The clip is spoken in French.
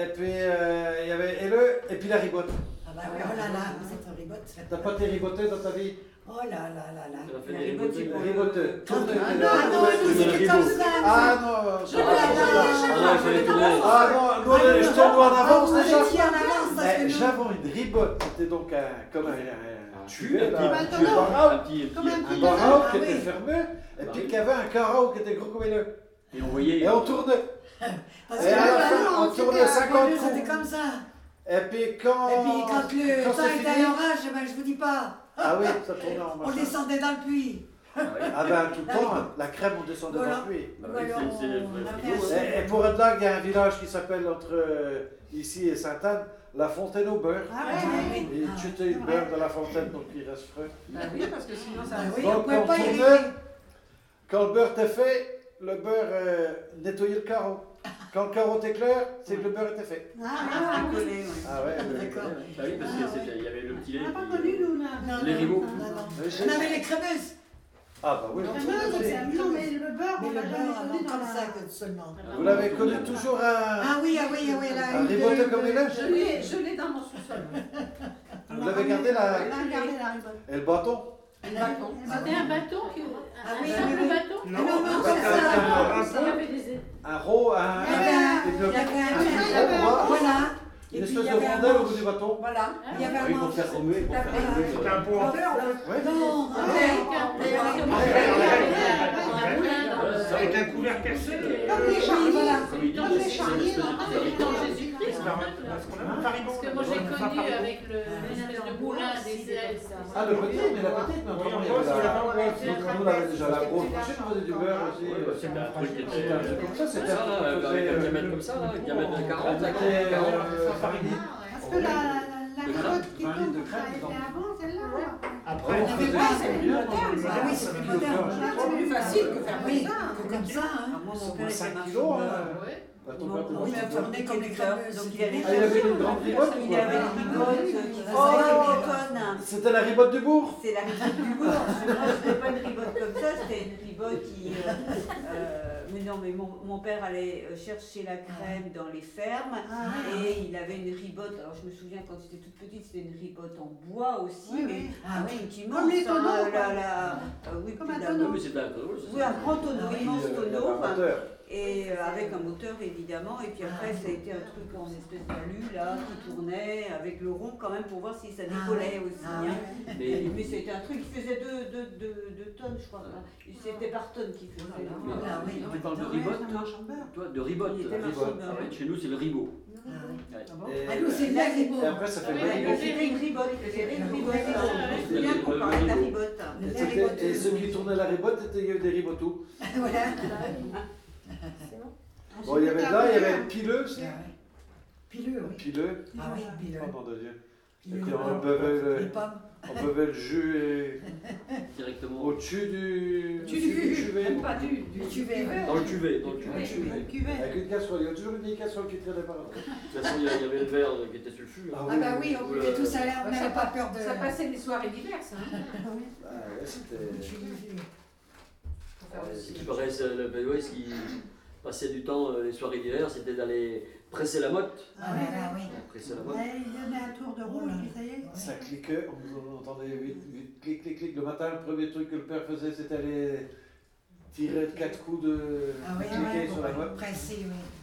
Et puis il y avait et puis la ribote. Ah bah oui, oh là là, vous êtes ribote. T'as pas été riboté dans ta vie? Oh là là là là. La ribotée. Riboteux. Ah non, nous c'était comme ça. Ah non, Oh là là. Ah non, nous je tombe en avance déjà. Vous étiez en avance parce que nous. J'avais une ribote, c'était donc comme un tuvet, Un un petit barreau Comme un barreau Ah qui oui. était fermé, et puis qu'il y avait un carreau qui était gros comme une. Et on voyait. Et on tournait. Parce Et que à la là, fin, on tournait 50 nous, coups. c'était comme ça. Et puis quand le temps c'est était à fini, l'orage, ben, je vous dis pas. ah oui, ça tournait en On machin. descendait dans le puits. Ah ben tout le temps, la crème on descendait dans Voilà. le puits. Bah Ou oui, alors, c'est le on vrai avait frigo, un hein. Et pour être là, il y a un village qui s'appelle entre ici et Sainte-Anne, la Fontaine au beurre. Ah ouais, Et tu étais une beurre de la fontaine, donc il reste frais. Bah oui, parce que sinon ça. Ah oui, Donc, on pouvait on pas y tournait. arriver. Quand le beurre était fait, le beurre nettoyait le carreau. Quand le carreau était clair, c'est que le beurre était fait. Ah, oui. Ah ouais, D'accord. Bah oui, parce qu'il y avait le petit lait. On n'a pas connu, nous, là. Non, Les non, ribots. non, non. Oui, On avait les crémeuses. Ah bah oui. Non, mais le beurre, Mais on le l'a jamais beurre, connu avant dans comme la. ça que seulement. Vous l'avez connu toujours Ah oui, ah oui, ah oui, là. un riboté comme il est? Je l'ai dans mon sous-sol. Vous avez gardé On a la... gardé la ribote. et le bâton? Le bâton. C'était un bâton, Ah un oui, simple oui, oui. bâton. Non, non, comme ça. Il y avait des. Un rond, Il y avait un. Voilà. une Et puis, espèce il y de avait un rondelle au manche. bout du bâton. Voilà. Il y avait un Oui, pour manche. faire remuer. Pour faire remuer. C'était un pot en fer, en fait. Ouais. Non, Avec un couvert cassé. Comme les charniers. voilà. Comme les charniers, on a Dans le temps de Jésus-Christ, en fait, là. Parce qu'on a un parigot. Parce que moi j'ai connu avec l'espèce de moulin des ailes. Ah, le petit, mais la petite, mais autrement, il y avait la... Nous, on avait déjà la grosse machine, on faisait du beurre aussi. C'était un truc qui C'était un était. truc comme ça, c'était Ça, là, avec un diamètre comme ça, là, un diamètre de 40, là, 40. farine. Parce que la ribote qui 20 litres de tombe, ça a crème, été donc. avant celle-là. Voilà. Après, on avait faisait pas, ça, c'est bien, moderne, dans le ça. Ah oui, beurre, c'est avec plus le moderne. beurre. C'est plus facile que faire Oui, ça. comme ça. Hein. Moi, Ça mon père fait était 5 marchand kilos, beurre. hein. Ouais. Bah, ton Mon père, mon comment Oui, père mais tournait comme les producteur, crabes, donc il c'était- avait Ah, il avait une grande ribote ou il quoi? avait une ribote qui faisait Oh, 5 tonnes. C'était la ribote du bourg? C'est la ribote du bourg. Moi, c'était pas une ribote comme ça, c'était une ribote qui. Mais non, mais mon père allait chercher la crème dans les fermes et il avait une ribote. Alors je me souviens quand j'étais toute petite, c'était une ribote en bois aussi, Oui, mais oui. Ah oui. qui Comme les tonneaux, quoi. oui, Comme puis un la- tonneau. Oui, c'était un tonneau. c'est Oui, ça. un grand tonneau, Ah oui, immense Il y avait tonneau. un moteur. Et avec un moteur évidemment, et puis après ça a été un truc en espèce d'alu là qui tournait avec le rond quand même pour voir si ça décollait aussi. Ah hein. Mais Mais c'était un truc qui faisait 2 tonnes je crois. C'était par tonne qui faisait. Ah oui. tu parles de Ouais, ribote, c'est un marchand de beurre. toi, de ribote. Il était Ribote. marchand de beurre. Ah ouais, chez nous, c'est le ribot. Ah oui. Ouais. Et, Ah, nous, c'est de la ribote. et après, ça fait Ah le oui, ribot. C'était une ribote, c'était une ribote. Ouais, Je me souviens qu'on parlait de la ribote. Et ceux qui tournaient la ribote, il y avait des ribotos. Voilà. Bon, il y avait là, il y avait le pileux aussi. Pileux, oui. Pileux. Ah oui, pileux. Oh nom de Dieu. Et Pileux, puis pommes. on buvait Les le, pommes. on buvait le jus Directement. au-dessus du Du cuvet. Même pas du. Tuvet, ouais. Dans le cuvet. Dans le Le cuvet. cuvette. Avec une casserole. Il y a toujours une vieille casserole qui traînait par là. De toute façon, il y avait le verre qui était sur le fût. Ah bah oui, on buvait tous à l'air, on n'avait pas peur de... Ça passait les soirées diverses. Hein. Ah ouais, c'était... Ce qui paraît, ce qui passait du temps, les soirées d'hiver, c'était d'aller presser la motte. Ah ouais, ah oui. Presser la motte. Ouais, il donnait un tour de roue et puis ça y est. Ça cliquait, on entendait vite, clic, clic, clic. Le matin, le premier truc que le père faisait, c'était aller tirer 4 coups de Ah oui, cliquer ouais, sur la motte. pressé, oui.